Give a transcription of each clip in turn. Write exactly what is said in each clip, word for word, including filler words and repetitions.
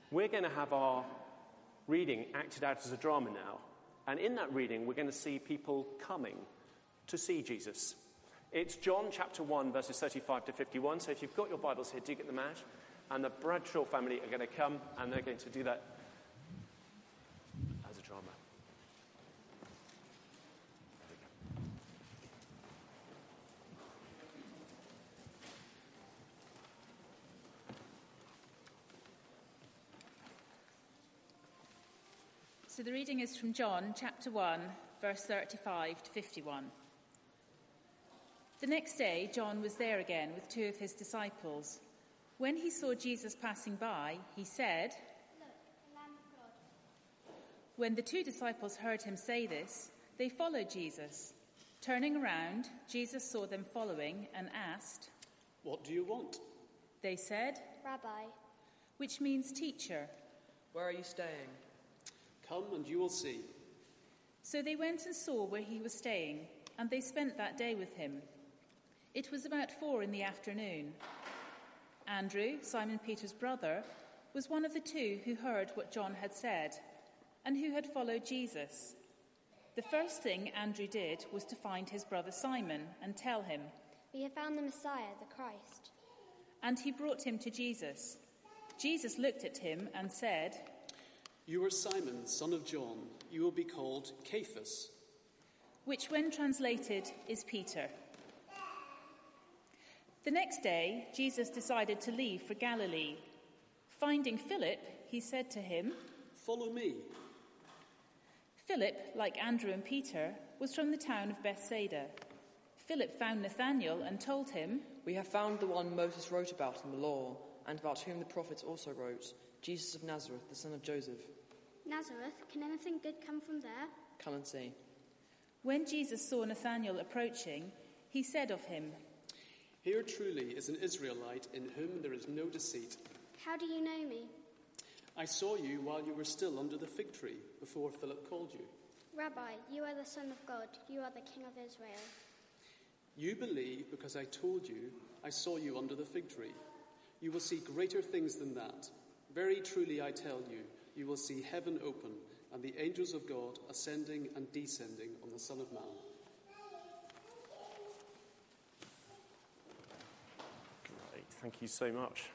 We're going to have our reading acted out as a drama now. And in that reading, we're going to see people coming to see Jesus. It's John chapter one, verses thirty-five to fifty-one. So if you've got your Bibles here, do get them out. And the Bradshaw family are going to come, and they're going to do that as a drama. So the reading is from John chapter one, verse thirty-five to fifty-one. The next day, John was there again with two of his disciples. When he saw Jesus passing by, he said, "Look, the Lamb of God." When the two disciples heard him say this, they followed Jesus. Turning around, Jesus saw them following and asked, "What do you want?" They said, "Rabbi," which means teacher. "Where are you staying?" "Come and you will see." So they went and saw where he was staying, and they spent that day with him. It was about four in the afternoon. Andrew, Simon Peter's brother, was one of the two who heard what John had said and who had followed Jesus. The first thing Andrew did was to find his brother Simon and tell him, "We have found the Messiah, the Christ." And he brought him to Jesus. Jesus looked at him and said, "You are Simon, son of John. You will be called Cephas," which when translated is Peter. The next day, Jesus decided to leave for Galilee. Finding Philip, he said to him, "Follow me." Philip, like Andrew and Peter, was from the town of Bethsaida. Philip found Nathanael and told him, "We have found the one Moses wrote about in the law, and about whom the prophets also wrote, Jesus of Nazareth, the son of Joseph." "Nazareth? Can anything good come from there?" "Come and see." When Jesus saw Nathanael approaching, he said of him, "Here truly is an Israelite in whom there is no deceit." "How do you know me?" "I saw you while you were still under the fig tree, before Philip called you." "Rabbi, you are the Son of God. You are the King of Israel." "You believe because I told you I saw you under the fig tree. You will see greater things than that. Very truly I tell you, you will see heaven open and the angels of God ascending and descending on the Son of Man." Great, thank you so much.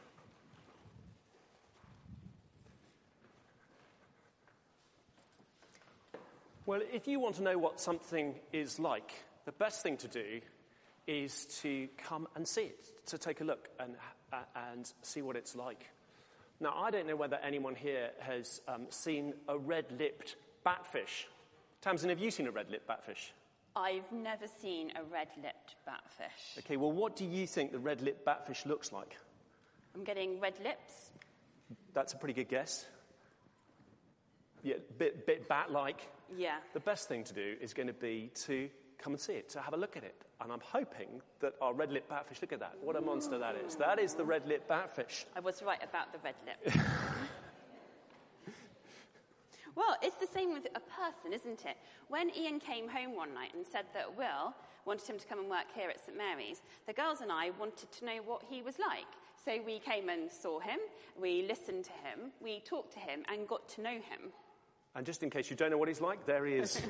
Well, if you want to know what something is like, the best thing to do is to come and see it, to take a look and, uh, and see what it's like. Now, I don't know whether anyone here has um, seen a red-lipped batfish. Tamsin, have you seen a red-lipped batfish? I've never seen a red-lipped batfish. Okay, well, what do you think the red-lipped batfish looks like? I'm getting red lips. That's a pretty good guess. Yeah, bit, bit bat-like. Yeah. The best thing to do is going to be to come and see it, to have a look at it. And I'm hoping that our red-lipped batfish, look at that, what a monster that is. That is the red-lipped batfish. I was right about the red lip. Well, it's the same with a person, isn't it? When Ian came home one night and said that Will wanted him to come and work here at St Mary's, the girls and I wanted to know what he was like. So we came and saw him, we listened to him, we talked to him and got to know him. And just in case you don't know what he's like, there he is.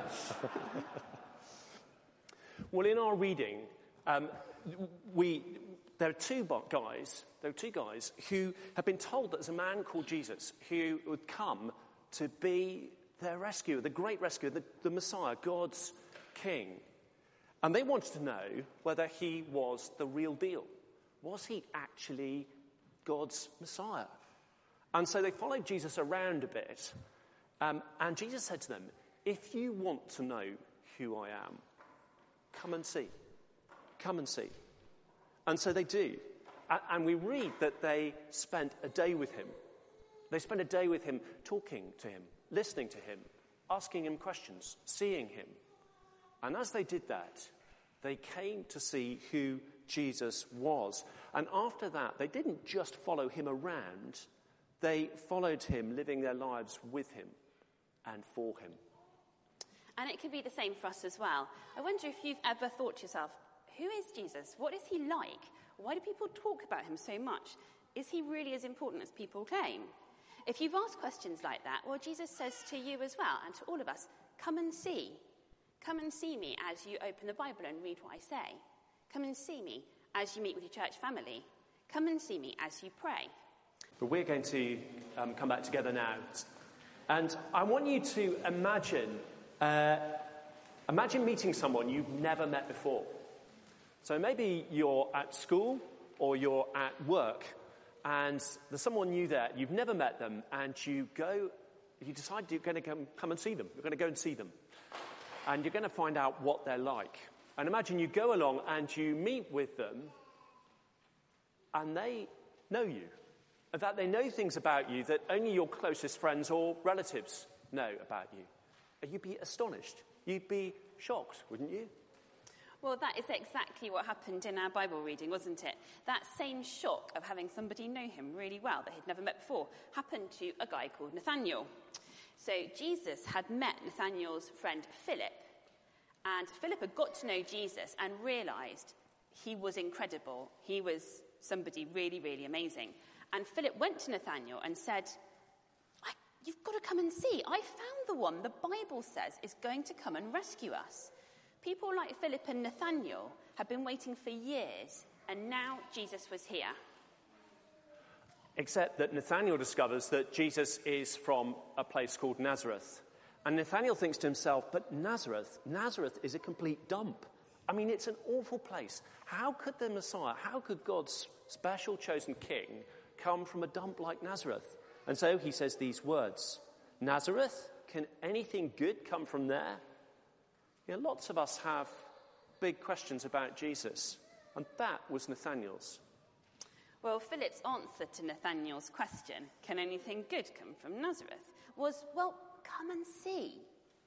Well, in our reading, um, we there are two guys. There are two guys who have been told that there's a man called Jesus who would come to be their rescuer, the great rescuer, the, the Messiah, God's King. And they wanted to know whether he was the real deal. Was he actually God's Messiah? And so they followed Jesus around a bit. Um, and Jesus said to them, "If you want to know who I am, come and see. Come and see." And so they do. And we read that they spent a day with him. They spent a day with him, talking to him, listening to him, asking him questions, seeing him. And as they did that, they came to see who Jesus was. And after that, they didn't just follow him around. They followed him, living their lives with him and for him. And it could be the same for us as well. I wonder if you've ever thought to yourself, who is Jesus? What is he like? Why do people talk about him so much? Is he really as important as people claim? If you've asked questions like that, well, Jesus says to you as well, and to all of us, come and see. Come and see me as you open the Bible and read what I say. Come and see me as you meet with your church family. Come and see me as you pray. But we're going to um, come back together now. And I want you to imagine, uh, imagine meeting someone you've never met before. So maybe you're at school or you're at work and there's someone new there. You've never met them and you go, you decide you're going to come, come and see them. You're going to go and see them. And you're going to find out what they're like. And imagine you go along and you meet with them and they know you. In fact, they know things about you that only your closest friends or relatives know about you. And you'd be astonished. You'd be shocked, wouldn't you? Well, that is exactly what happened in our Bible reading, wasn't it? That same shock of having somebody know him really well that he'd never met before happened to a guy called Nathanael. So Jesus had met Nathanael's friend Philip, and Philip had got to know Jesus and realised he was incredible. He was somebody really, really amazing. And Philip went to Nathanael and said, I, you've got to come and see. I found the one the Bible says is going to come and rescue us. People like Philip and Nathanael had been waiting for years, and now Jesus was here. Except that Nathanael discovers that Jesus is from a place called Nazareth. And Nathanael thinks to himself, but Nazareth, Nazareth is a complete dump. I mean, it's an awful place. How could the Messiah, how could God's special chosen king come from a dump like Nazareth? And so he says these words, Nazareth, can anything good come from there? You know, lots of us have big questions about Jesus, and that was Nathanael's. Well, Philip's answer to Nathanael's question, can anything good come from Nazareth, was, well, come and see.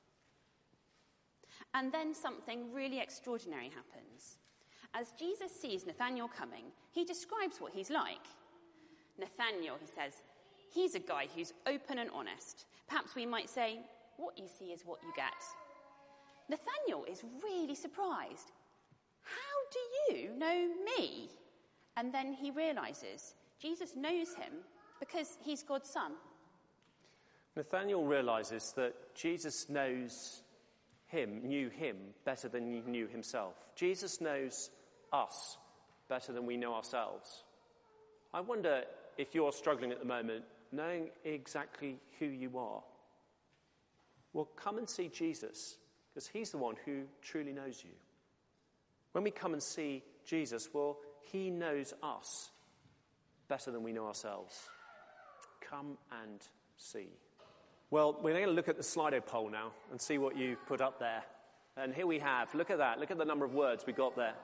And then something really extraordinary happens. As Jesus sees Nathanael coming, he describes what he's like. Nathanael, he says, he's a guy who's open and honest. Perhaps we might say, what you see is what you get. Nathanael is really surprised. How do you know me? And then he realises Jesus knows him because he's God's son. Nathanael realises that Jesus knows him, knew him better than he knew himself. Jesus knows us better than we know ourselves. I wonder if you're struggling at the moment, knowing exactly who you are. Well, come and see Jesus, because he's the one who truly knows you. When we come and see Jesus, well, he knows us better than we know ourselves. Come and see. Well, we're going to look at the Slido poll now and see what you put up there. And here we have, look at that, look at the number of words we got there.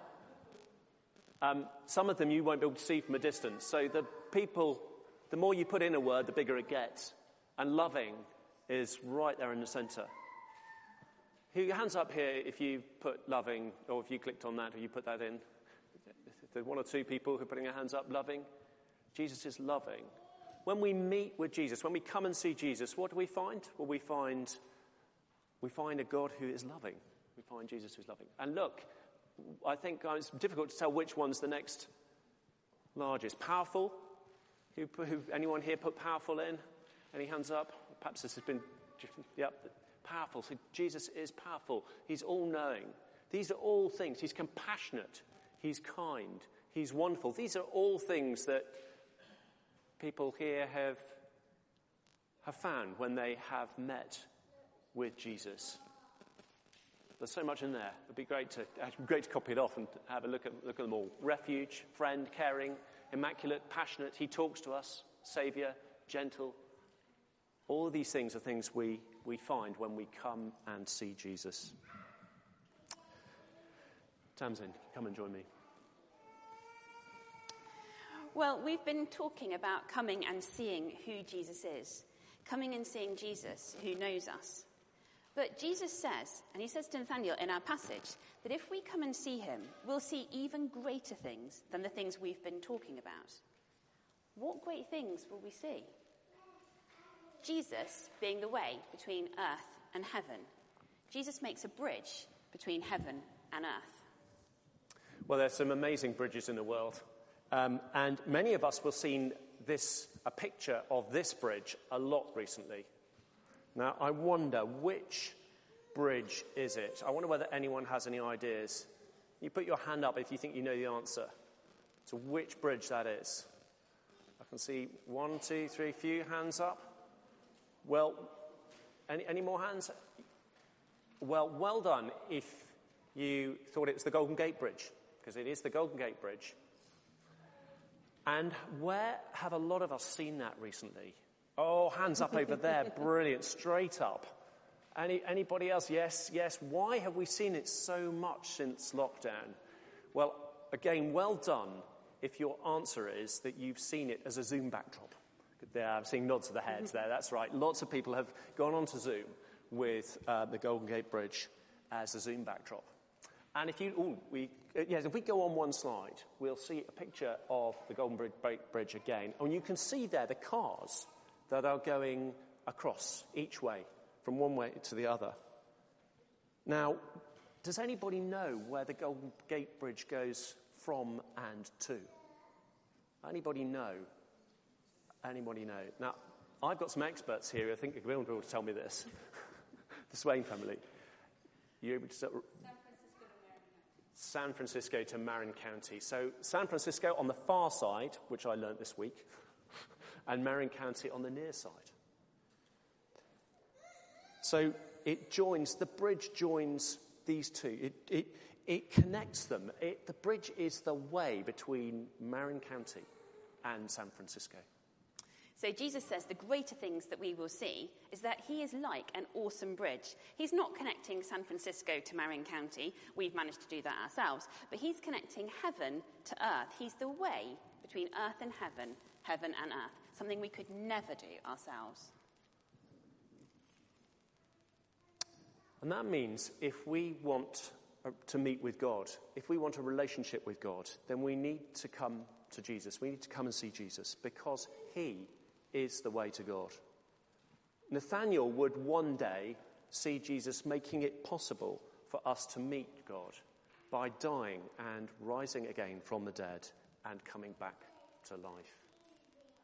Um, some of them you won't be able to see from a distance. So the people, the more you put in a word, the bigger it gets. And loving is right there in the centre. Who, hands up here if you put loving, or if you clicked on that, or you put that in. There's one or two people who are putting their hands up, loving. Jesus is loving. When we meet with Jesus, when we come and see Jesus, what do we find? Well, we find, we find a God who is loving. We find Jesus who's loving. And look, I think it's difficult to tell which one's the next largest. Powerful? Who, who, anyone here put powerful in? Any hands up? Perhaps this has been, yep, powerful. So Jesus is powerful. He's all-knowing. These are all things. He's compassionate. He's kind. He's wonderful. These are all things that people here have, have found when they have met with Jesus. There's so much in there. It'd be great to, it'd be great to copy it off and have a look at, look at them all. Refuge, friend, caring, immaculate, passionate. He talks to us. Saviour, gentle. All of these things are things we, we find when we come and see Jesus. Tamsin, come and join me. Well, we've been talking about coming and seeing who Jesus is. Coming and seeing Jesus who knows us. But Jesus says, and he says to Nathanael in our passage, that if we come and see him, we'll see even greater things than the things we've been talking about. What great things will we see? Jesus being the way between earth and heaven. Jesus makes a bridge between heaven and earth. Well, there's some amazing bridges in the world. Um, and many of us will seen this a picture of this bridge a lot recently. Now, I wonder which bridge is it? I wonder whether anyone has any ideas. You put your hand up if you think you know the answer to which bridge that is. I can see one, two, three, few hands up. Well, any, any more hands? Well, well done if you thought it was the Golden Gate Bridge, because it is the Golden Gate Bridge. And where have a lot of us seen that recently? Oh, hands up over there. Brilliant. Straight up. Any, anybody else? Yes, yes. Why have we seen it so much since lockdown? Well, again, well done if your answer is that you've seen it as a Zoom backdrop. There, I'm seeing nods of the heads there. That's right. Lots of people have gone on to Zoom with uh, the Golden Gate Bridge as a Zoom backdrop. And if you, ooh, we, uh, yes, if we go on one slide, we'll see a picture of the Golden Bridge again. And you can see there the cars that are going across each way, from one way to the other. Now, does anybody know where the Golden Gate Bridge goes from and to? Anybody know? Anybody know? Now, I've got some experts here who I think will be able to tell me this. The Swain family. You able to tell? San Francisco to Marin County. So San Francisco on the far side, which I learnt this week, and Marin County on the near side. So it joins, the bridge joins these two. It, it, it connects them. It, the bridge is the way between Marin County and San Francisco. So Jesus says the greater things that we will see is that he is like an awesome bridge. He's not connecting San Francisco to Marin County. We've managed to do that ourselves. But he's connecting heaven to earth. He's the way between earth and heaven, heaven and earth, something we could never do ourselves. And that means if we want to meet with God, if we want a relationship with God, then we need to come to Jesus. We need to come and see Jesus because he is the way to God. Nathanael would one day see Jesus making it possible for us to meet God by dying and rising again from the dead and coming back to life.